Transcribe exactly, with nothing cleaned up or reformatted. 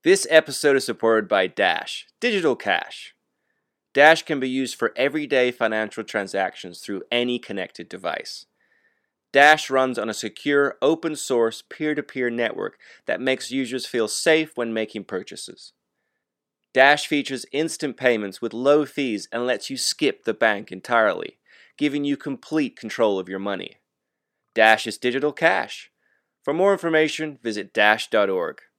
This episode is supported by Dash, Digital Cash. Dash can be used for everyday financial transactions through any connected device. Dash runs on a secure, open-source, peer-to-peer network that makes users feel safe when making purchases. Dash features instant payments with low fees and lets you skip the bank entirely, giving you complete control of your money. Dash is digital cash. For more information, visit dash dot org.